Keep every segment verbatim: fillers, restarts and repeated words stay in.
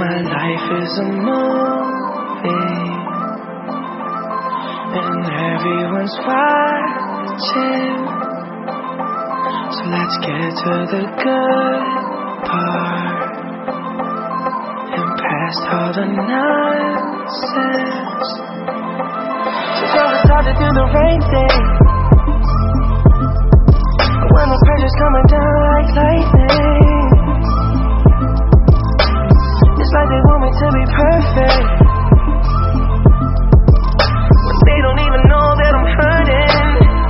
My life is a movie, and everyone's watching. So let's get to the good part and past all the nonsense. So tell us how to do the right thing when the pressure's coming down like lightning. It's like they want me to be perfect when they don't even know that I'm hurting.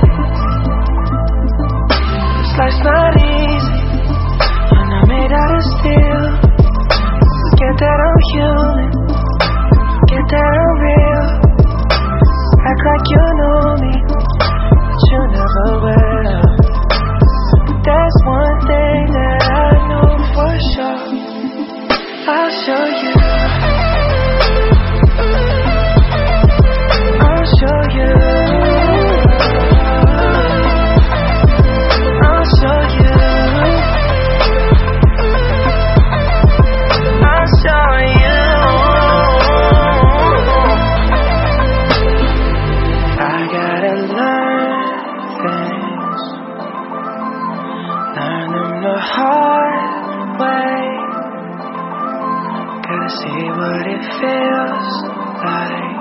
This life's not easy, and I'm made out of steel. Forget that I'm human, forget that I'm real. Act like you know me, but you never will. But there's one thing that I know for sure, I'll show you, I'll show you, I'll show you, I'll show you. I gotta learn things, learn them the hard way. Gotta see what it feels like,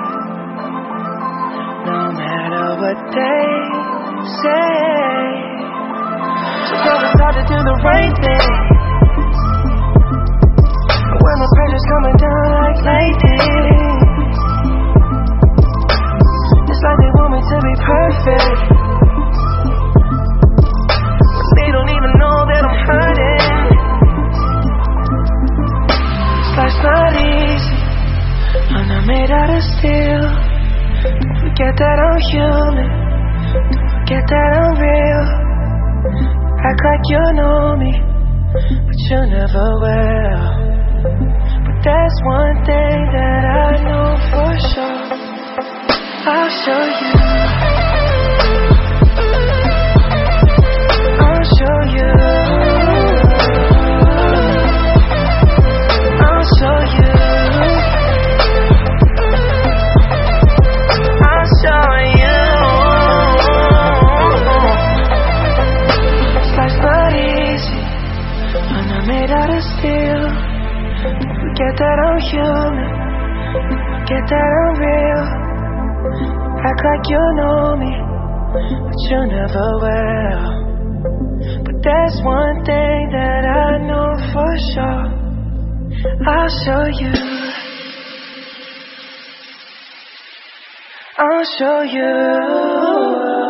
no matter what they say. So tell us how to do the right thing when the pressure's coming down like lightning. It's like they want me to be perfect when they don't even know that I'm hurting. Life's not easy, I'm not made out of steel. Don't forget that I'm human, don't forget that I'm real. Act like you know me, but you never will. But there's one thing that I know for sure, I'll show you, I'll show you, I'll show you, I'll show you. Life's not easy, I'm not made out of steel. Don't forget that I'm human, don't forget that I'm real. Act like you know me, but you never will. But there's one thing that I know for sure, I'll show you, I'll show you.